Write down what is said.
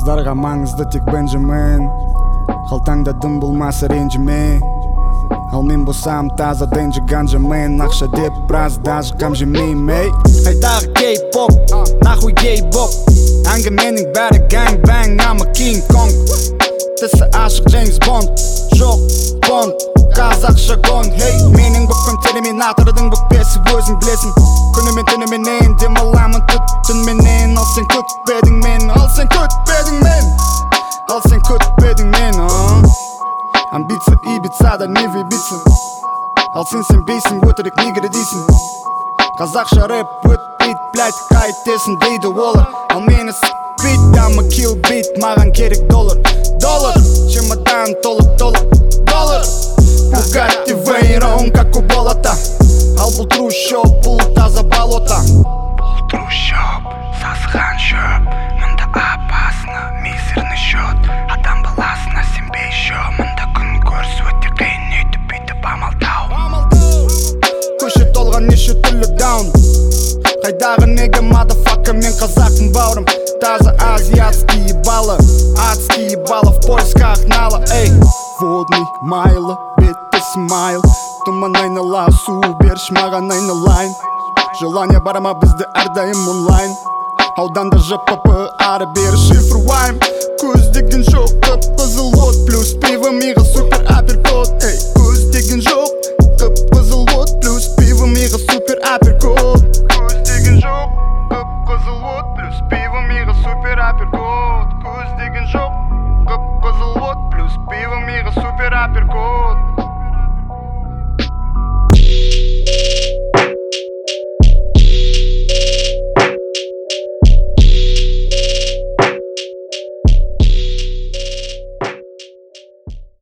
Кыздарға маңызды тек Бенджамин, қалтаңда дым болмаса ренжіме. Ал мен болсам таза денджи ганджамен, ақша деп біраз даже қам жемейм. Қайдағы кей-поп, нахуй гей-боп, әңгіменің бәрі gang-bang, I'm a King Kong. Тісі ашық Джеймс Бонд, жоқ Бонд, қазақша гон. Менің бүкпім терминатордың бүкпесі өзің білесің. Күнімен түніменен демаламын түнменен. Ал сен күтпедің мен, ал сен күтпедің мен, ал сен күтпедің мен. Амбиция Ибицада не в Ибица. Ал сен сенбейсің, өтірік нигер дейсің. Қазақша рэп өтпейді, блядь, қайтесің дейді олар. Ал мені с***бейт, I'ma kill beat, маған керек доллар. Доллар, чемодан толып доллар. Bugatti Veyron, как у болота. Ал бұл трущоб, бұл таза болото. Бұл трущоб, сасыған шөп. Мұнда опасно, мизерный счет. Адам баласына сенбей шо. Мұнда күн көріс өте қиын, өйтіп бүйтіп амалдау. Көше толған неше түрлі даун. Қайдағы неге мадафака, мен қазақпын бауырым. Таза азиатский ебало, адский ебало, в поисках нала. Водный майлы, бетті смайл. Туман айнала, су берші маған айналайын. Желание барама бізді әрдайым онлайн. Ауданда ЖПП ары бері шифруайым. Көздеген жоқ, қызыл от плюс пиво миға супер апперкот.